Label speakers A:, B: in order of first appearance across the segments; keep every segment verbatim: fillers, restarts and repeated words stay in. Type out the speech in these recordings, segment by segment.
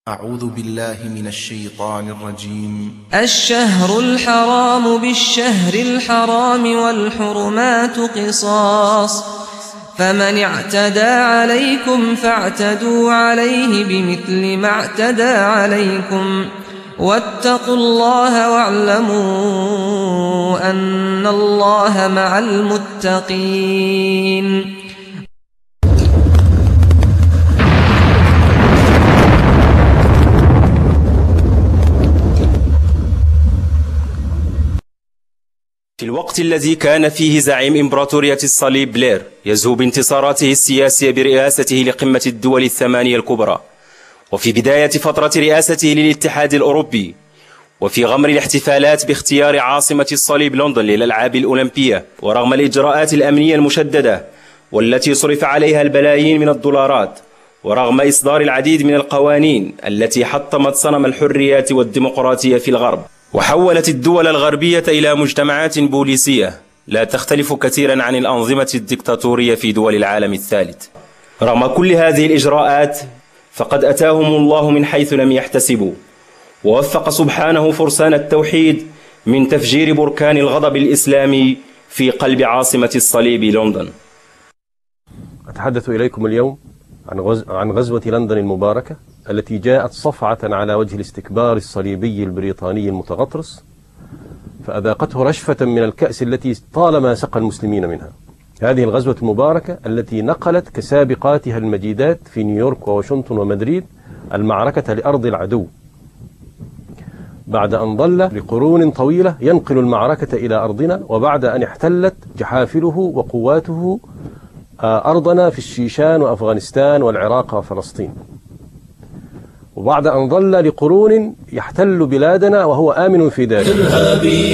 A: أعوذ بالله من الشيطان الرجيم.
B: الشهر الحرام بالشهر الحرام والحرمات قصاص، فمن اعتدى عليكم فاعتدوا عليه بمثل ما اعتدى عليكم، واتقوا الله واعلموا أن الله مع المتقين.
C: في الوقت الذي كان فيه زعيم إمبراطورية الصليب بلير يزهو بانتصاراته السياسية برئاسته لقمة الدول الثمانية الكبرى، وفي بداية فترة رئاسته للاتحاد الأوروبي، وفي غمر الاحتفالات باختيار عاصمة الصليب لندن للألعاب الأولمبية، ورغم الإجراءات الأمنية المشددة والتي صرف عليها البلايين من الدولارات، ورغم إصدار العديد من القوانين التي حطمت صنم الحريات والديمقراطية في الغرب، وحولت الدول الغربية إلى مجتمعات بوليسية لا تختلف كثيرا عن الأنظمة الدكتاتورية في دول العالم الثالث. رغم كل هذه الإجراءات فقد أتاهم الله من حيث لم يحتسبوا، ووفق سبحانه فرسان التوحيد من تفجير بركان الغضب الإسلامي في قلب عاصمة الصليب لندن.
D: أتحدث إليكم اليوم عن غزوة لندن المباركة التي جاءت صفعة على وجه الاستكبار الصليبي البريطاني المتغطرس، فأذاقته رشفة من الكأس التي طالما سقى المسلمين منها. هذه الغزوة المباركة التي نقلت كسابقاتها المجيدات في نيويورك وواشنطن ومدريد المعركة لأرض العدو، بعد أن ظل لقرون طويلة ينقل المعركة إلى أرضنا، وبعد أن احتلت جحافله وقواته أرضنا في الشيشان وأفغانستان والعراق وفلسطين، وبعد أن ظل لقرون يحتل بلادنا وهو آمن في داره.
E: إرهابي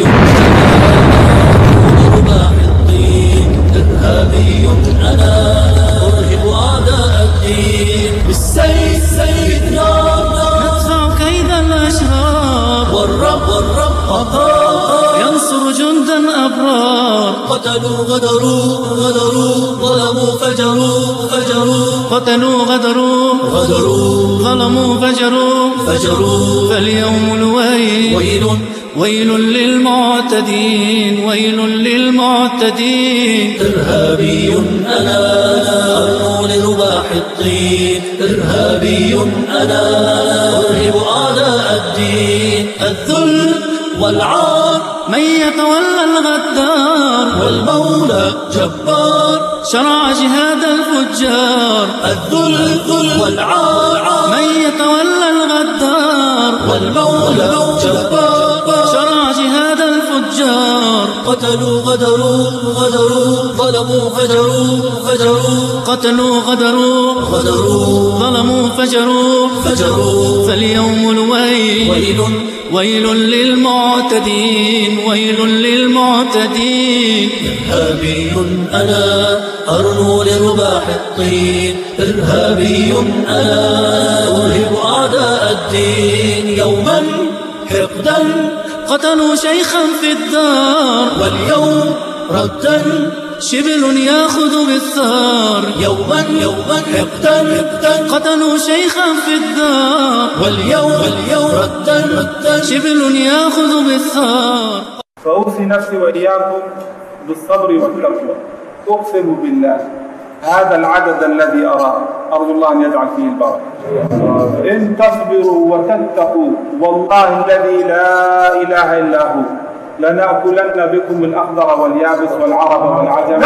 E: رباح الطين، إرهابي أنا أرهب أعداء الدين، بالسيف سيف نار ندفع كيد الأشرار، والرب والرب قهار ينصر جندا أبرار، قتلوا غدروا غدروا ظلموا فجروا فجروا، قتلوا غدروا غدروا ظلموا فجروا فجروا، فاليوم الويل ويل ويل للمعتدين، ويل للمعتدين. إرهابي أنا أرنو لرباح الطين، إرهابي أنا أرهب أعداء الدين، الذل والعار من يتولى الغدار، والمولى جبار شرع جهاد الفجار، الذل والعار من يتولى الغدار، والمولى جبار شرع جهاد الفجار، قتلوا غدروا غدروا ظلموا فجروا فجروا، قتلوا غدروا غدروا ظلموا فجروا فجروا، فاليوم الويل ويل ويل للمعتدين، ويل للمعتدين. إرهابي أنا أرنو لرباح الطين، إرهابي أنا أرهب أعداء الدين، يوما حقدا قتلوا شيخا في الدار، واليوم ردا شبل ياخذ بالثار، يوما يوما حقدا حقدا قتلوا شيخا في الدار، واليوم واليوم ردا ردا شبل ياخذ بالثار.
F: فأوصي نفسي وإياكم بالصبر والتقوى. أقسم بالله هذا العدد الذي أراه أرجو الله أن يجعل فيه البركة. إن تصبروا وتتقوا والله الذي لا إله إلا هو لنأكلن بكم الأخضر واليابس والعرب والعجم.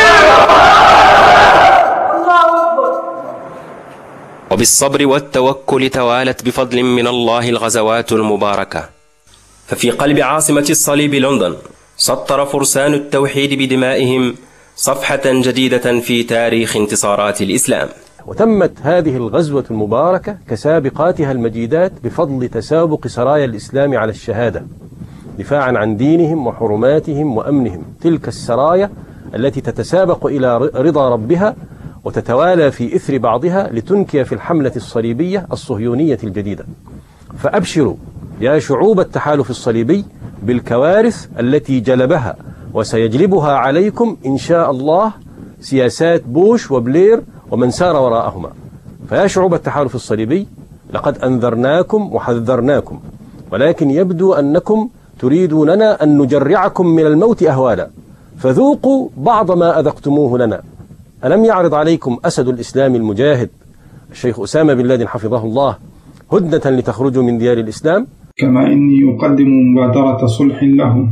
C: وبالصبر والتوكل توالت بفضل من الله الغزوات المباركة، ففي قلب عاصمة الصليب لندن سطر فرسان التوحيد بدمائهم صفحة جديدة في تاريخ انتصارات الإسلام.
D: وتمت هذه الغزوة المباركة كسابقاتها المجيدات بفضل تسابق سرايا الإسلام على الشهادة، دفاعا عن دينهم وحرماتهم وأمنهم. تلك السرايا التي تتسابق إلى رضا ربها وتتوالى في إثر بعضها لتنكي في الحملة الصليبية الصهيونية الجديدة. فأبشروا يا شعوب التحالف الصليبي بالكوارث التي جلبها وسيجلبها عليكم إن شاء الله سياسات بوش وبلير ومن سار وراءهما. فيا شعوب التحالف الصليبي لقد أنذرناكم وحذرناكم، ولكن يبدو أنكم تريدوننا أن نجرعكم من الموت أهوالا، فذوقوا بعض ما أذقتموه لنا. ألم يعرض عليكم أسد الإسلام المجاهد الشيخ أسامة بن لادن حفظه الله هدنة لتخرجوا من ديار الإسلام؟
F: كما إني أقدم مبادرة صلح لهم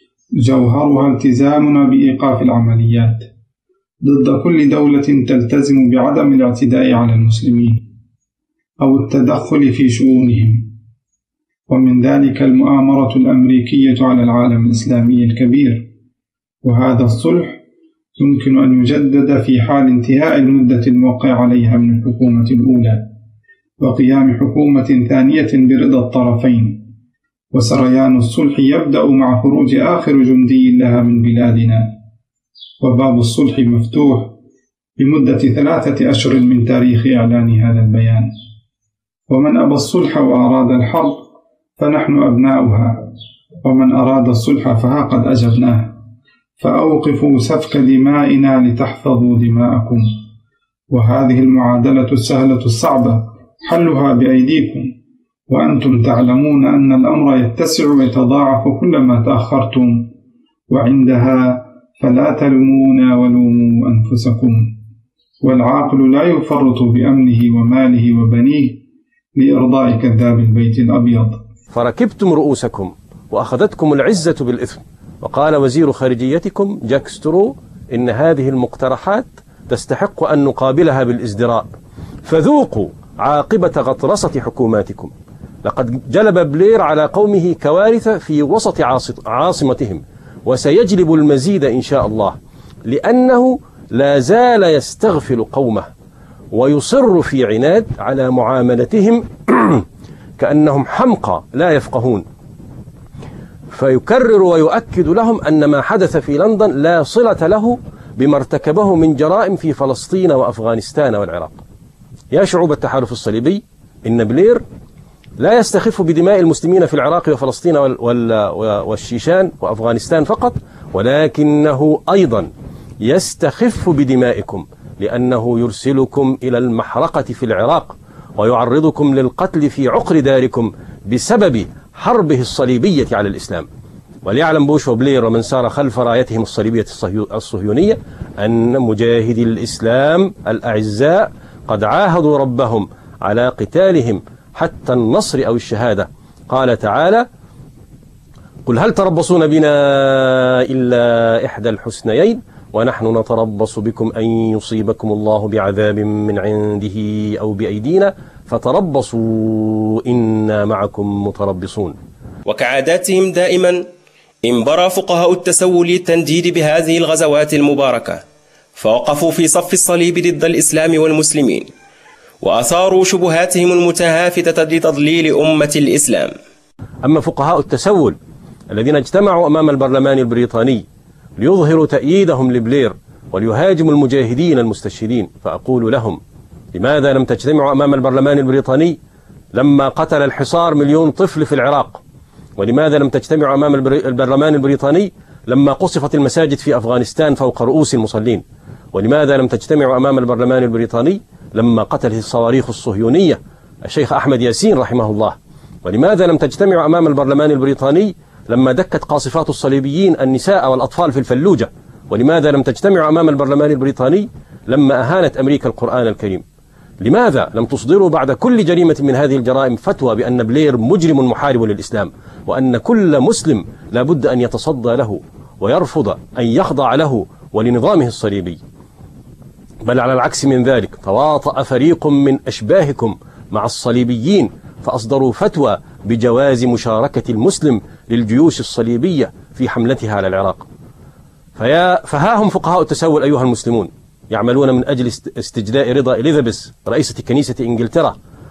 F: جوهرها التزامنا بإيقاف العمليات ضد كل دولة تلتزم بعدم الاعتداء على المسلمين أو التدخل في شؤونهم، ومن ذلك المؤامرة الأمريكية على العالم الإسلامي الكبير. وهذا الصلح يمكن أن يجدد في حال انتهاء المدة الموقع عليها من الحكومة الأولى وقيام حكومة ثانية برضا الطرفين، وسريان الصلح يبدأ مع خروج آخر جندي لها من بلادنا، وباب الصلح مفتوح لمدة ثلاثة أشهر من تاريخ إعلان هذا البيان. ومن أبى الصلح وأراد الحرب فنحن أبناؤها، ومن أراد الصلح فها قد أجبناه، فأوقفوا سفك دمائنا لتحفظوا دماءكم. وهذه المعادلة السهلة الصعبة حلها بأيديكم، وأنتم تعلمون أن الأمر يتسع ويتضاعف كلما تأخرتم، وعندها فلا تلومونا ولوموا أنفسكم. والعاقل لا يفرط بأمنه وماله وبنيه لإرضاء كذاب البيت الأبيض.
D: فركبتم رؤوسكم وأخذتكم العزة بالإثم. وقال وزير خارجيتكم جاك سترو إن هذه المقترحات تستحق أن نقابلها بالازدراء، فذوقوا عاقبة غطرسة حكوماتكم. لقد جلب بلير على قومه كوارث في وسط عاصمتهم، وسيجلب المزيد إن شاء الله، لأنه لا زال يستغفل قومه ويصر في عناد على معاملتهم كأنهم حمقى لا يفقهون، فيكرر ويؤكد لهم أن ما حدث في لندن لا صلة له بما ارتكبه من جرائم في فلسطين وأفغانستان والعراق. يا شعوب التحالف الصليبي، إن بلير لا يستخف بدماء المسلمين في العراق وفلسطين والشيشان وأفغانستان فقط، ولكنه أيضا يستخف بدمائكم، لأنه يرسلكم إلى المحرقة في العراق ويعرضكم للقتل في عقر داركم بسبب حربه الصليبية على الإسلام. وليعلم بوش وبلير ومن سار خلف رايتهم الصليبية الصهيونية أن مجاهدي الإسلام الأعزاء قد عاهدوا ربهم على قتالهم حتى النصر أو الشهادة. قال تعالى: قل هل تربصون بنا إلا إحدى الحسنيين ونحن نتربص بكم أن يصيبكم الله بعذاب من عنده أو بأيدينا فتربصوا إنا معكم متربصون.
C: وكعاداتهم دائما انبرى فقهاء التسول للتنديد بهذه الغزوات المباركة، فوقفوا في صف الصليب ضد الإسلام والمسلمين، وأثاروا شبهاتهم المتهافتة لتضليل أمة الإسلام.
D: أما فقهاء التسول الذين اجتمعوا أمام البرلمان البريطاني ليظهروا تأييدهم لبلير وليهاجموا المجاهدين المستشهدين، فأقول لهم: لماذا لم تجتمعوا أمام البرلمان البريطاني لما قتل الحصار مليون طفل في العراق؟ ولماذا لم تجتمعوا أمام البرلمان البريطاني لما قصفت المساجد في أفغانستان فوق رؤوس المصلين؟ ولماذا لم تجتمعوا أمام البرلمان البريطاني لما قتله الصواريخ الصهيونية الشيخ أحمد ياسين رحمه الله؟ ولماذا لم تجتمعوا أمام البرلمان البريطاني لما دكت قاصفات الصليبيين النساء والأطفال في الفلوجة؟ ولماذا لم تجتمعوا أمام البرلمان البريطاني لما أهانت أمريكا القرآن الكريم؟ لماذا لم تصدروا بعد كل جريمة من هذه الجرائم فتوى بأن بلير مجرم محارب للإسلام، وأن كل مسلم لا بد أن يتصدى له ويرفض أن يخضع له ولنظامه الصليبي؟ بل على العكس من ذلك، تواطأ فريق من أشباهكم مع الصليبيين فأصدروا فتوى بجواز مشاركة المسلم للجيوش الصليبية في حملتها على العراق. فيا فها هم فقهاء التسول أيها المسلمون يعملون من أجل استجداء رضا إليزابيث رئيسة كنيسة إنجلترا،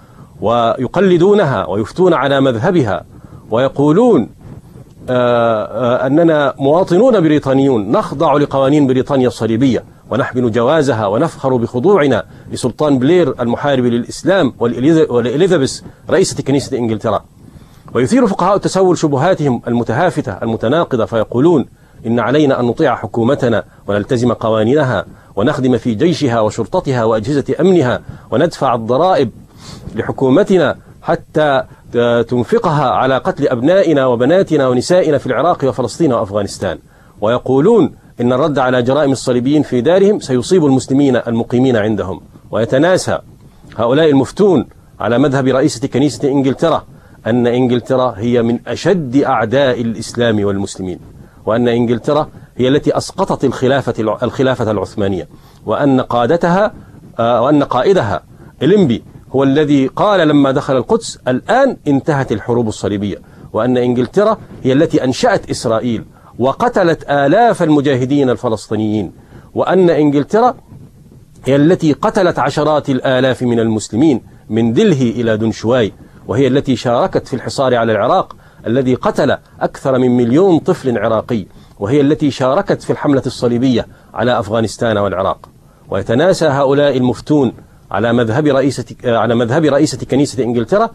D: ويقلدونها ويفتون على مذهبها ويقولون آآ آآ أننا مواطنون بريطانيون نخضع لقوانين بريطانيا الصليبية ونحمل جوازها ونفخر بخضوعنا لسلطان بلير المحارب للإسلام والإليزابيث رئيسة كنيسة إنجلترا. ويثير فقهاء التسول شبهاتهم المتهافتة المتناقضة فيقولون: إن علينا أن نطيع حكومتنا ونلتزم قوانينها ونخدم في جيشها وشرطتها وأجهزة أمنها وندفع الضرائب لحكومتنا حتى تنفقها على قتل أبنائنا وبناتنا ونسائنا في العراق وفلسطين وأفغانستان، ويقولون إن الرد على جرائم الصليبيين في دارهم سيصيب المسلمين المقيمين عندهم. ويتناسى هؤلاء المفتون على مذهب رئيسة كنيسة إنجلترا أن إنجلترا هي من أشد أعداء الإسلام والمسلمين، وأن إنجلترا هي التي أسقطت الخلافة الخلافة العثمانية، وأن قادتها وأن قائدها إلمبي هو الذي قال لما دخل القدس الآن انتهت الحروب الصليبية، وأن إنجلترا هي التي أنشأت إسرائيل وقتلت آلاف المجاهدين الفلسطينيين، وأن إنجلترا هي التي قتلت عشرات الآلاف من المسلمين من دلهي إلى دنشواي، وهي التي شاركت في الحصار على العراق الذي قتل أكثر من مليون طفل عراقي، وهي التي شاركت في الحملة الصليبية على أفغانستان والعراق. ويتناسى هؤلاء المفتون على مذهب رئيسة على مذهب رئيسة كنيسة إنجلترا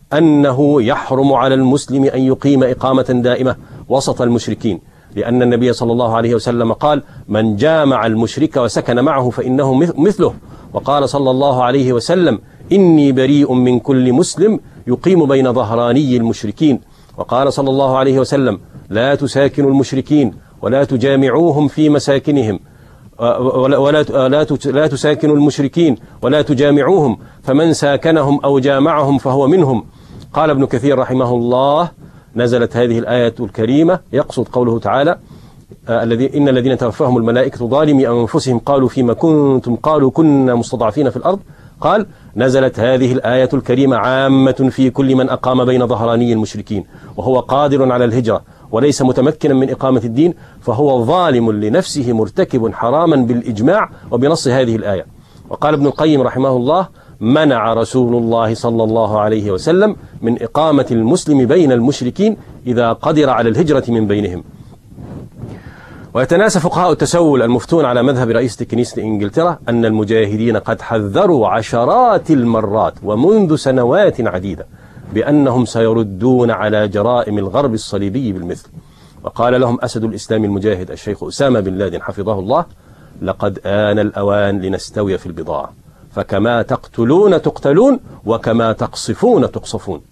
D: أنه يحرم على المسلم أن يقيم إقامة دائمة وسط المشركين، لأن النبي صلى الله عليه وسلم قال: من جامع المشرك وسكن معه فإنه مثله. وقال صلى الله عليه وسلم: إني بريء من كل مسلم يقيم بين ظهراني المشركين. وقال صلى الله عليه وسلم: لا تساكنوا المشركين ولا تجامعوهم في مساكنهم، ولا, ولا لا تساكنوا المشركين ولا تجامعوهم، فمن ساكنهم أو جامعهم فهو منهم. قال ابن كثير رحمه الله: نزلت هذه الآية الكريمة يقصد قوله تعالى: الذي إن الذين توفاهم الملائكة ظالمي أنفسهم قالوا فيما كنتم قالوا كنا مستضعفين في الأرض. قال: نزلت هذه الآية الكريمة عامة في كل من أقام بين ظهراني المشركين وهو قادر على الهجرة وليس متمكنا من إقامة الدين، فهو ظالم لنفسه مرتكب حراما بالإجماع وبنص هذه الآية. وقال ابن القيم رحمه الله: منع رسول الله صلى الله عليه وسلم من إقامة المسلم بين المشركين إذا قدر على الهجرة من بينهم. ويتناسى فقهاء التسول المفتون على مذهب رئيسة كنيسة إنجلترا أن المجاهدين قد حذروا عشرات المرات ومنذ سنوات عديدة بأنهم سيردون على جرائم الغرب الصليبي بالمثل. وقال لهم أسد الإسلام المجاهد الشيخ أسامة بن لادن حفظه الله: لقد آن الأوان لنستوي في البضاعة، فكما تقتلون تقتلون وكما تقصفون تقصفون.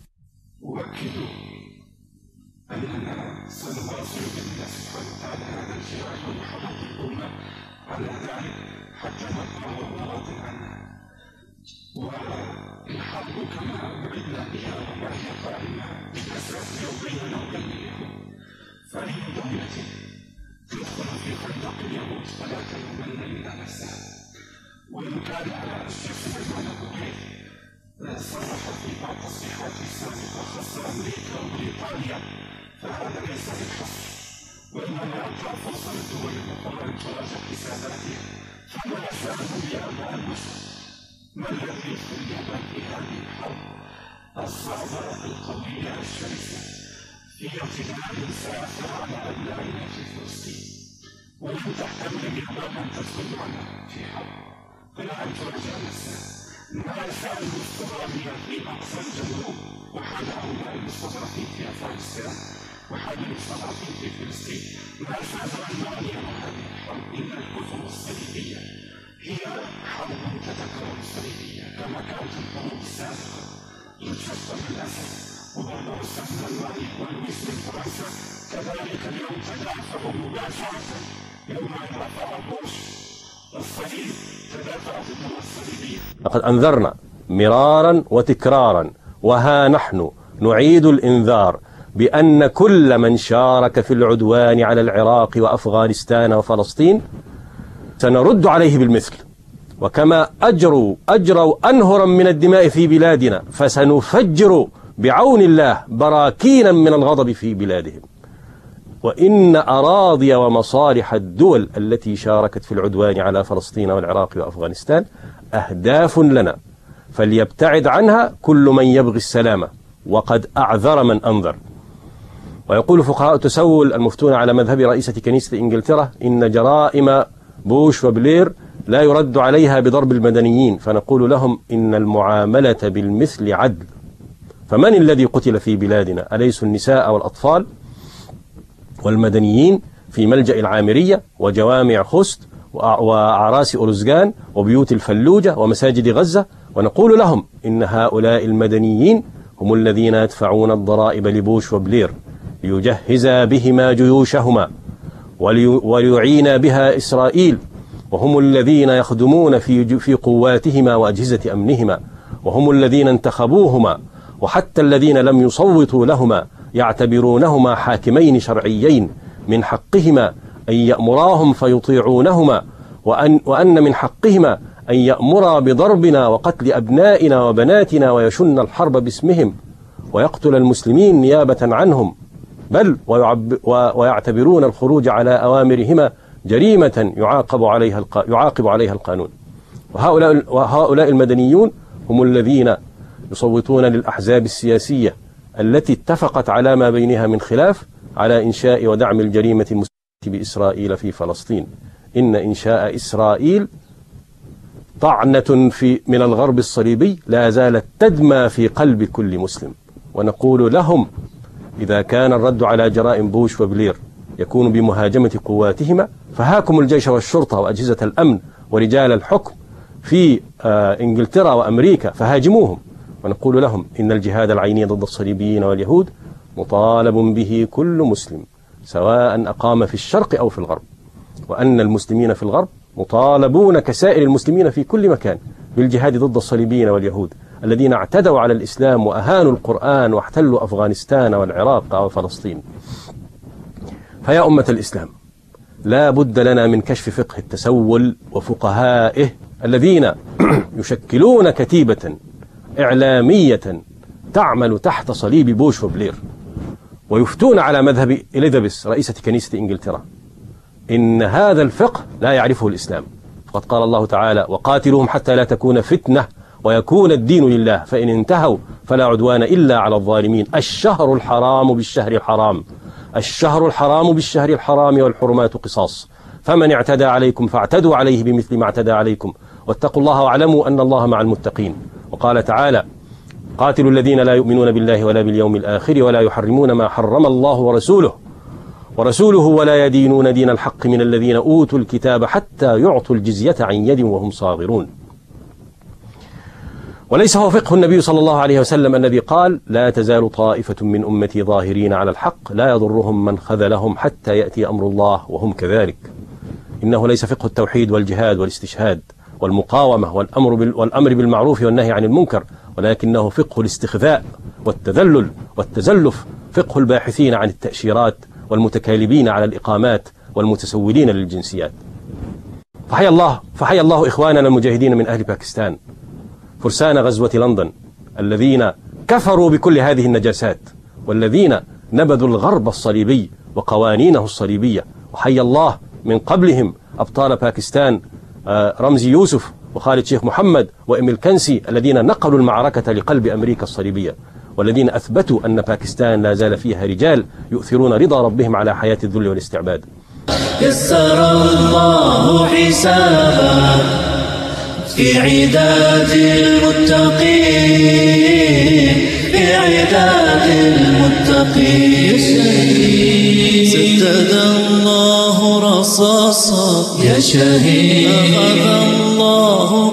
D: لقد أنذرنا مرارا وتكرارا وها نحن نعيد الإنذار بأن كل من شارك في العدوان على العراق وأفغانستان وفلسطين سنرد عليه بالمثل، وكما أجروا أجروا أنهرا من الدماء في بلادنا فسنفجر بعون الله براكينا من الغضب في بلادهم. وإن أراضي ومصالح الدول التي شاركت في العدوان على فلسطين والعراق وأفغانستان أهداف لنا، فليبتعد عنها كل من يبغي السلامة، وقد أعذر من أنذر. ويقول فقهاء التسول المفتون على مذهب رئيسة كنيسة إنجلترا إن جرائم بوش وبلير لا يرد عليها بضرب المدنيين، فنقول لهم إن المعاملة بالمثل عدل. فمن الذي قتل في بلادنا؟ أليس النساء والأطفال والمدنيين في ملجأ العامرية وجوامع خست وأعراس أرزقان وبيوت الفلوجة ومساجد غزة ونقول لهم إن هؤلاء المدنيين هم الذين يدفعون الضرائب لبوش وبلير ليجهز بهما جيوشهما وليعين بها إسرائيل، وهم الذين يخدمون في في قواتهما وأجهزة أمنهما، وهم الذين انتخبوهما، وحتى الذين لم يصوتوا لهما يعتبرونهما حاكمين شرعيين من حقهما أن يأمراهم فيطيعونهما، وأن, وأن من حقهما أن يأمرا بضربنا وقتل أبنائنا وبناتنا ويشن الحرب باسمهم ويقتل المسلمين نيابة عنهم، بل ويعتبرون الخروج على أوامرهما جريمة يعاقب عليها يعاقب عليها القانون. وهؤلاء, وهؤلاء المدنيون هم الذين يصوتون للأحزاب السياسية التي اتفقت على ما بينها من خلاف على إنشاء ودعم الجريمة المسلمة بإسرائيل في فلسطين. إن إنشاء إسرائيل طعنة في من الغرب الصليبي لا زالت تدمى في قلب كل مسلم. ونقول لهم إذا كان الرد على جرائم بوش وبلير يكون بمهاجمة قواتهما، فهاكم الجيش والشرطة وأجهزة الأمن ورجال الحكم في إنجلترا وأمريكا فهاجموهم. ونقول لهم إن الجهاد العيني ضد الصليبيين واليهود مطالب به كل مسلم سواء أقام في الشرق أو في الغرب، وأن المسلمين في الغرب مطالبون كسائر المسلمين في كل مكان بالجهاد ضد الصليبيين واليهود الذين اعتدوا على الإسلام وأهانوا القرآن واحتلوا أفغانستان والعراق وفلسطين. فيا أمة الإسلام، لا بد لنا من كشف فقه التسول وفقهائه الذين يشكلون كتيبة إعلامية تعمل تحت صليب بوش وبلير ويفتون على مذهب إليزابيث رئيسة كنيسة إنجلترا. إن هذا الفقه لا يعرفه الإسلام، فقد قال الله تعالى: وقاتلوهم حتى لا تكون فتنة ويكون الدين لله فإن انتهوا فلا عدوان إلا على الظالمين. الشهر الحرام بالشهر الحرام الشهر الحرام بالشهر الحرام والحرمات قصاص، فمن اعتدى عليكم فاعتدوا عليه بمثل ما اعتدى عليكم واتقوا الله واعلموا أن الله مع المتقين. وقال تعالى: قاتلوا الذين لا يؤمنون بالله ولا باليوم الآخر ولا يحرمون ما حرم الله ورسوله ورسوله ولا يدينون دين الحق من الذين أوتوا الكتاب حتى يعطوا الجزية عن يد وهم صاغرون. وليس هو فقه النبي صلى الله عليه وسلم الذي قال: لا تزال طائفة من أمتي ظاهرين على الحق لا يضرهم من خذلهم حتى يأتي أمر الله وهم كذلك. إنه ليس فقه التوحيد والجهاد والاستشهاد والمقاومة والأمر والأمر بالمعروف والنهي عن المنكر، ولكنه فقه الاستخذاء والتذلل والتزلف، فقه الباحثين عن التأشيرات والمتكالبين على الإقامات والمتسولين للجنسيات. فحيا الله فحيا الله إخواننا المجاهدين من أهل باكستان فرسان غزوة لندن الذين كفروا بكل هذه النجاسات والذين نبذوا الغرب الصليبي وقوانينه الصليبية. وحيا الله من قبلهم أبطال باكستان رمزي يوسف وخالد شيخ محمد وإميل كنسي الذين نقلوا المعركة لقلب أمريكا الصليبية، والذين أثبتوا أن باكستان لا زال فيها رجال يؤثرون رضا ربهم على حياة الذل والاستعباد.
E: يسر الله حسابا في عداد المتقين في عداد المتقين. سدد الله رصاصا يا شهيد، أخذ الله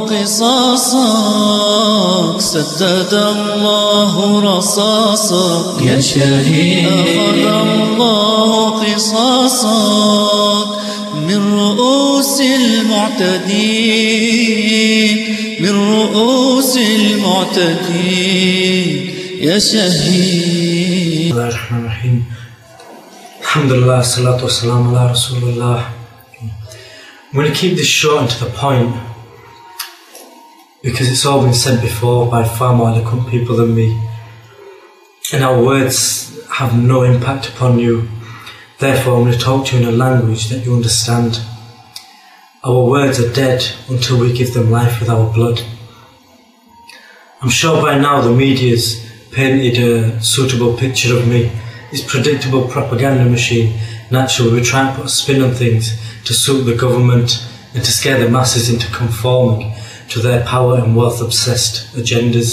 E: قصاصك. سدد الله رصاصا يا شهيد، أخذ الله قصاصك. من رؤوس المعتدين من رؤوس المعتدين يا شهيد.
G: بسم الله الرحمن الرحيم. الحمد لله والصلاة والسلام على رسول الله. I'm going to keep this short and to the point because it's all been said before by far more eloquent people than me, and our words have no impact upon you. Therefore, I'm going to talk to you in a language that you understand. Our words are dead until we give them life with our blood. I'm sure by now the media's painted a suitable picture of me. This predictable propaganda machine. Naturally, we try and put a spin on things to suit the government and to scare the masses into conforming to their power and wealth-obsessed agendas.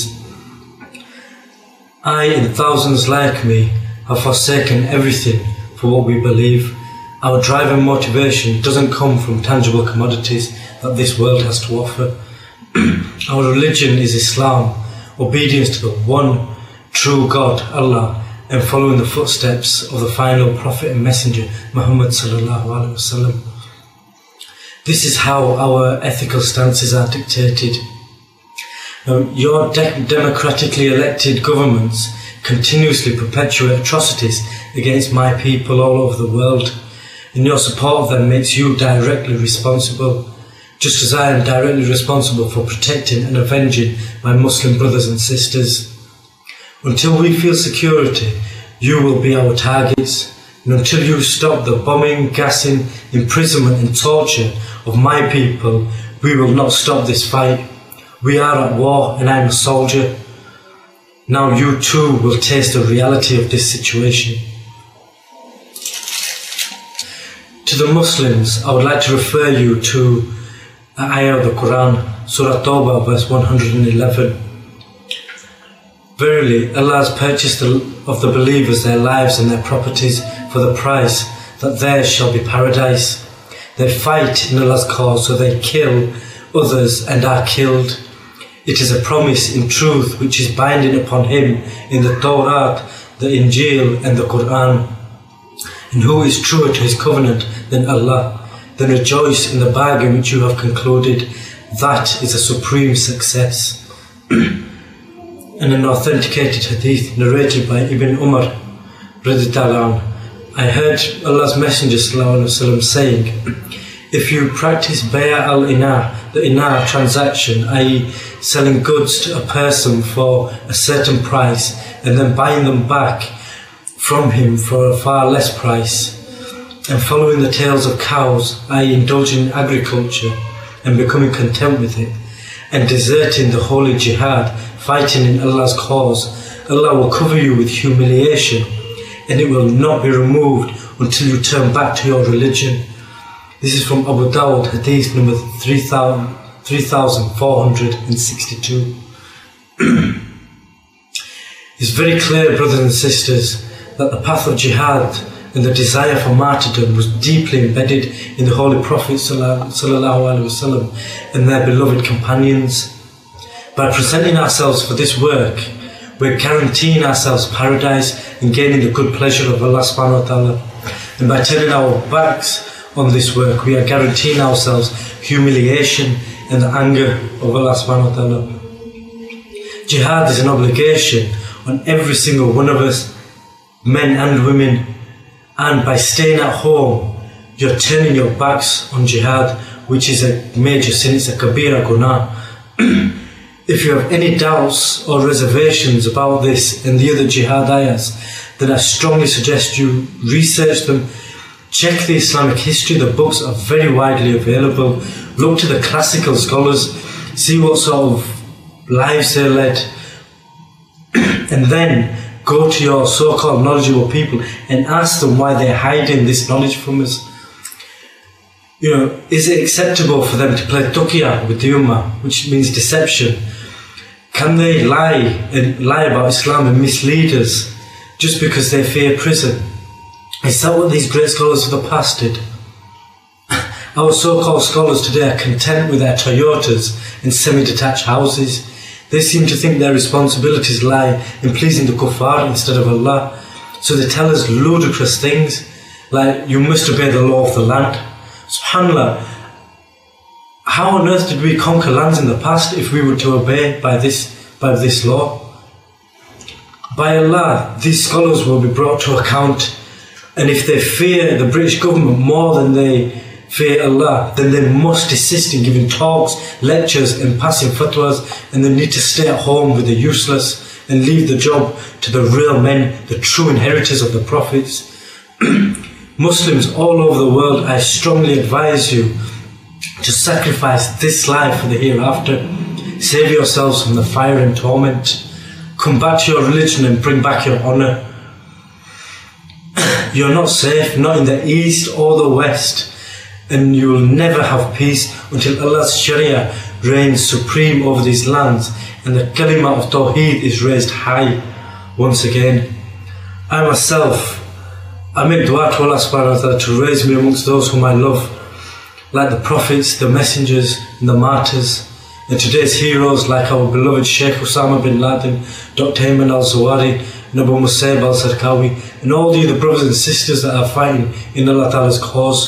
G: I and thousands like me have forsaken everything for what we believe. Our drive and motivation doesn't come from tangible commodities that this world has to offer, Our religion is Islam, obedience to the one true God, Allah, and following the footsteps of the final prophet and messenger, Muhammad sallallahu alaihi wasallam. This is how our ethical stances are dictated. Now, your de democratically elected governments continuously perpetuate atrocities against my people all over the world, and your support of them makes you directly responsible, just as I am directly responsible for protecting and avenging my Muslim brothers and sisters. Until we feel security, you will be our targets, and until you stop the bombing, gassing, imprisonment and torture of my people, we will not stop this fight. We are at war and I am a soldier. Now you too will taste the reality of this situation. To the Muslims, I would like to refer you to the ayah of the Quran, Surah Tawbah, verse one hundred eleven. Verily, Allah has purchased the, of the believers their lives and their properties for the price that theirs shall be paradise. They fight in Allah's cause, so they kill others and are killed. It is a promise in truth which is binding upon him in the Torah, the Injil and the Quran. And who is truer to his covenant than Allah? Then rejoice in the bargain which you have concluded. That is a supreme success. And an authenticated hadith narrated by Ibn Umar radhiyallahu anhu, I heard Allah's Messenger sallallahu alaihi wasallam saying, if you practice bay' al-ina, the ina transaction, that is selling goods to a person for a certain price and then buying them back from him for a far less price, and following the tails of cows, that is indulging in agriculture and becoming content with it, and deserting the holy jihad, fighting in Allah's cause, Allah will cover you with humiliation and it will not be removed until you turn back to your religion. This is from Abu Dawud, hadith number three thousand four hundred sixty-two. It's very clear, brothers and sisters, that the path of jihad and the desire for martyrdom was deeply embedded in the Holy Prophet sallallahu alaihi wasallam and their beloved companions. By presenting ourselves for this work, we're guaranteeing ourselves paradise and gaining the good pleasure of Allah subhanahu wa ta'ala. And by turning our backs on this work, we are guaranteeing ourselves humiliation and the anger of Allah subhanahu wa ta'ala. Jihad is an obligation on every single one of us, men and women, and by staying at home, you're turning your backs on jihad, which is a major sin, it's a kabira guna. If you have any doubts or reservations about this and the other jihad ayahs, then I strongly suggest you research them. Check the Islamic history, the books are very widely available. Look to the classical scholars, see what sort of lives they led, and then go to your so-called knowledgeable people and ask them why they're hiding this knowledge from us. You know, is it acceptable for them to play tuqiyya with the ummah, which means deception? Can they lie and lie about Islam and mislead us just because they fear prison? Is that what these great scholars of the past did? Our so-called scholars today are content with their Toyotas and semi-detached houses. They seem to think their responsibilities lie in pleasing the kuffar instead of Allah. So they tell us ludicrous things like, you must obey the law of the land. SubhanAllah, how on earth did we conquer lands in the past if we were to obey by this, by this law? By Allah, these scholars will be brought to account, and if they fear the British government more than they fear Allah, then they must desist in giving talks, lectures and passing fatwas, and they need to stay at home with the useless and leave the job to the real men, the true inheritors of the prophets. Muslims all over the world, I strongly advise you to sacrifice this life for the hereafter. Save yourselves from the fire and torment. Come back to your religion and bring back your honour. You're not safe, not in the east or the west, and you will never have peace until Allah's Sharia reigns supreme over these lands and the kalima of Tawheed is raised high once again. I myself, I make dua to Allah subhanahu wa ta'ala to raise me amongst those whom I love, like the prophets, the messengers and the martyrs, And today's heroes like our beloved Sheikh Osama bin Laden, Doctor Ayman al-Zawahiri, Abu Musab al-Zarqawi, and all the other brothers and sisters that are fighting in Allah Ta'ala's cause.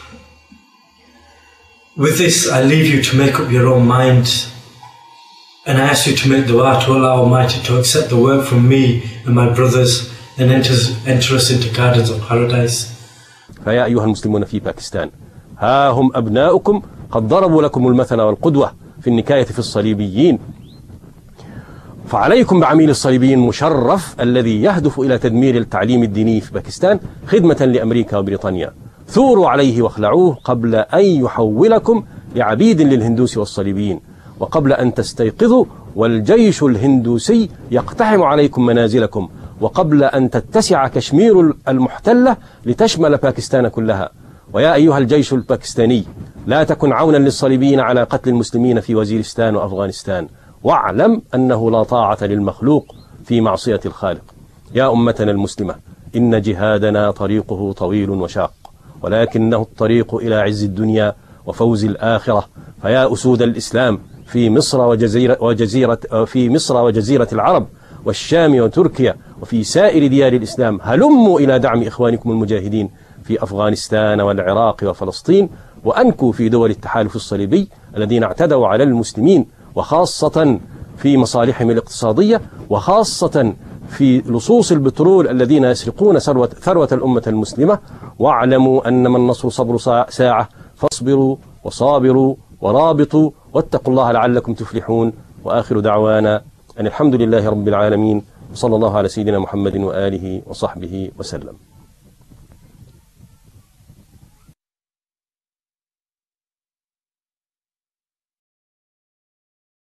G: With this, I leave you to make up your own mind, and I ask you to make dua to Allah Almighty to accept the work from me and my brothers and enter, enter us into gardens of paradise.
D: فيا أيها المسلمون في باكستان، ها هم أبناؤكم قد ضربوا لكم المثل والقدوة في النكاية في الصليبيين، فعليكم بعميل الصليبيين المشرف الذي يهدف إلى تدمير التعليم الديني في باكستان خدمة لأمريكا وبريطانيا. ثوروا عليه واخلعوه قبل أن يحولكم لعبيد للهندوس والصليبيين، وقبل أن تستيقظوا والجيش الهندوسي يقتحم عليكم منازلكم، وقبل أن تتسع كشمير المحتلة لتشمل باكستان كلها. ويا أيها الجيش الباكستاني، لا تكن عونا للصليبيين على قتل المسلمين في وزيرستان وأفغانستان، واعلم أنه لا طاعة للمخلوق في معصية الخالق. يا أمتنا المسلمة، إن جهادنا طريقه طويل وشاق، ولكنه الطريق إلى عز الدنيا وفوز الآخرة. فيا أسود الإسلام في مصر وجزيرة, وجزيرة في مصر وجزيرة العرب والشام وتركيا وفي سائر ديار الإسلام، هلموا إلى دعم إخوانكم المجاهدين في أفغانستان والعراق وفلسطين، وأنكوا في دول التحالف الصليبي الذين اعتدوا على المسلمين، وخاصة في مصالحهم الاقتصادية، وخاصة في لصوص البترول الذين يسرقون ثروة, ثروة الأمة المسلمة. واعلموا أنما النصر صبر ساعة، فاصبروا وصابروا ورابطوا واتقوا الله لعلكم تفلحون. وآخر دعوانا أن الحمد لله رب العالمين، وصلى الله على سيدنا محمد وآله وصحبه وسلم.